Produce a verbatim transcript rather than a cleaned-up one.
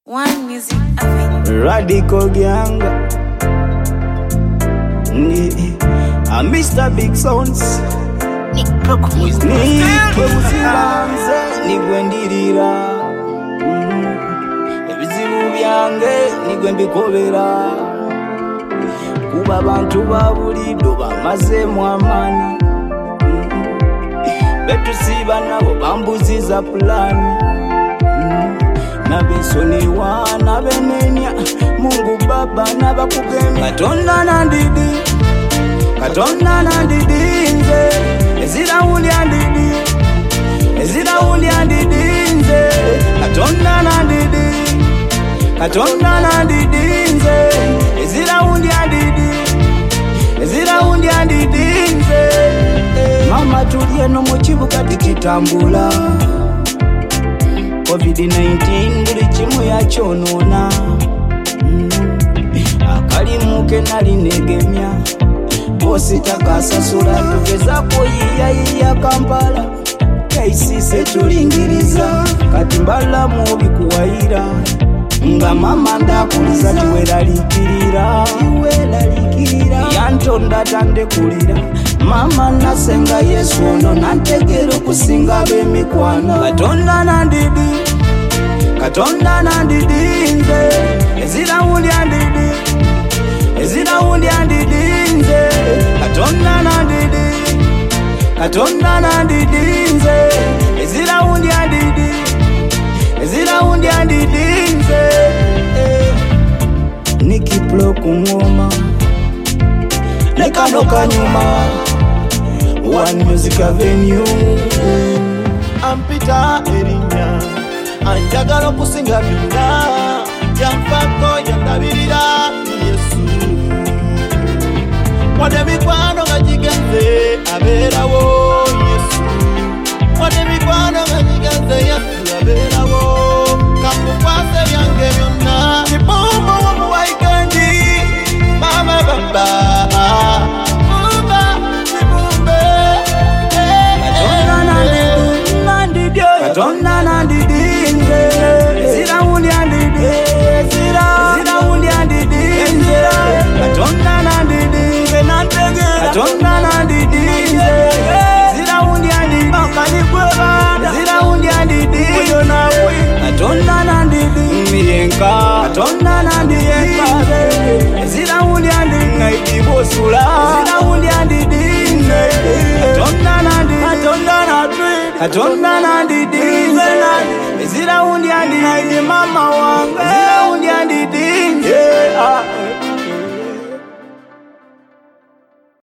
One Music Avenue. Radical gang. I'm Mister Big Sounds. Nick Brook Music. Nike uzibanze nigwendirira ebizibu byange nigwe mbikobera kuba abantu babulido bamazemu amani betusiba nabo bambuziza plani nabesoniwa nabenenya Mungu Baba nabakugemya Katonda nandidi Katonda nandidi nze ezira undi andidi ezira undi andidi nze Katonda nandidi Katonda nandidi nze ezira undi andidi ezira undi andidi nze mama tuliye no mu kibuga tikitambula covid nineteen buli kimu yakyonona mm. akalimuke nali negemya bosi takasasula tugezako yiya yiya Kampala kaisise tulingiriza kati mbala mubi kuwaira nga mama ndakuliza tiweralikirira tiweralikirira yantonda tande kulira mama nasenga Yesu ono nantegero kusinga bemikwano Katonda nandidi Katonda nandidi nze ezira undi andidi ezira undi andidi nze Katonda nandidi Katonda nandidi nze ezira undi andidi ezira undi andidi nze nikiplo kungoma nekano kanyuma One Music Avenue. Ampita erinya anjagala kusinga bina yamfako yandabirira Yesu Mwade mikwano ngajiganze aberawo Yesu Mwade mikwano ngajiganze Yesu aberawo kamukwase byange byonna kibumu wamuwaikendi mama baba Katonda nandidi nze ezira undi andidi ezira ezira undi andidi nze Katonda nandidi nze nantege Katonda nandidi nze ezira undi andidi kalikweba ezira undi andidi yona kwi Katonda nandidi miyenka Katonda nandidi ezira undi andidi ngaidibosula ezira undi andidi nze Katonda nandidi Katonda nandidi Katonda nandidi ezira undi andidi mama wange